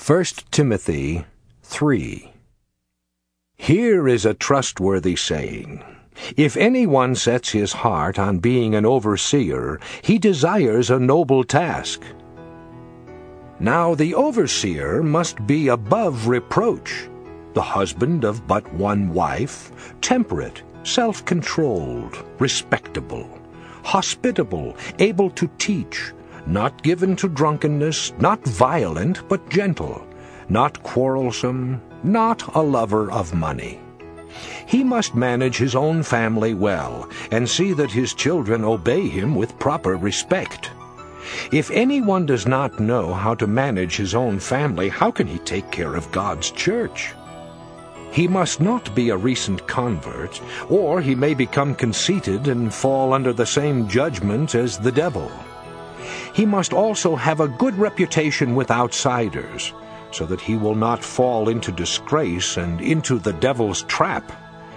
1 Timothy 3. Here is a trustworthy saying. If anyone sets his heart on being an overseer, he desires a noble task. Now the overseer must be above reproach, the husband of but one wife, temperate, self-controlled, respectable, hospitable, able to teach, not given to drunkenness, not violent, but gentle, not quarrelsome, not a lover of money. He must manage his own family well, and see that his children obey him with proper respect. If anyone does not know how to manage his own family, how can he take care of God's church? He must not be a recent convert, or he may become conceited and fall under the same judgment as the devil. He must also have a good reputation with outsiders, so that he will not fall into disgrace and into the devil's trap.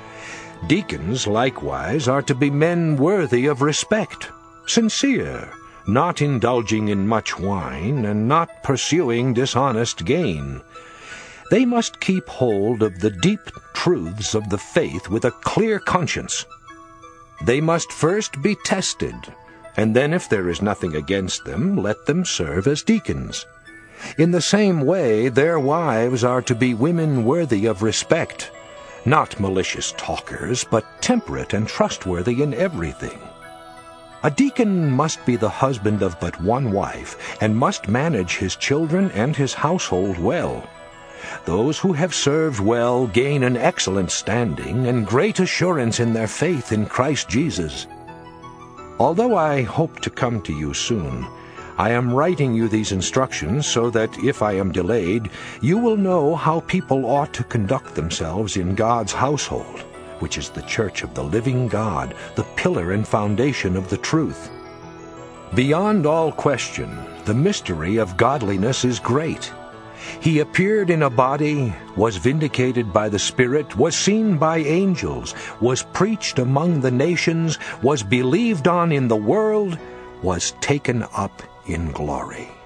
Deacons, likewise, are to be men worthy of respect, sincere, not indulging in much wine, and not pursuing dishonest gain. They must keep hold of the deep truths of the faith with a clear conscience. They must first be tested, and then, if there is nothing against them, let them serve as deacons. In the same way, their wives are to be women worthy of respect, not malicious talkers, but temperate and trustworthy in everything. A deacon must be the husband of but one wife, and must manage his children and his household well. Those who have served well gain an excellent standing and great assurance in their faith in Christ Jesus. Although I hope to come to you soon, I am writing you these instructions so that, if I am delayed, you will know how people ought to conduct themselves in God's household, which is the church of the living God, the pillar and foundation of the truth. Beyond all question, the mystery of godliness is great. He appeared in a body, was vindicated by the Spirit, was seen by angels, was preached among the nations, was believed on in the world, was taken up in glory.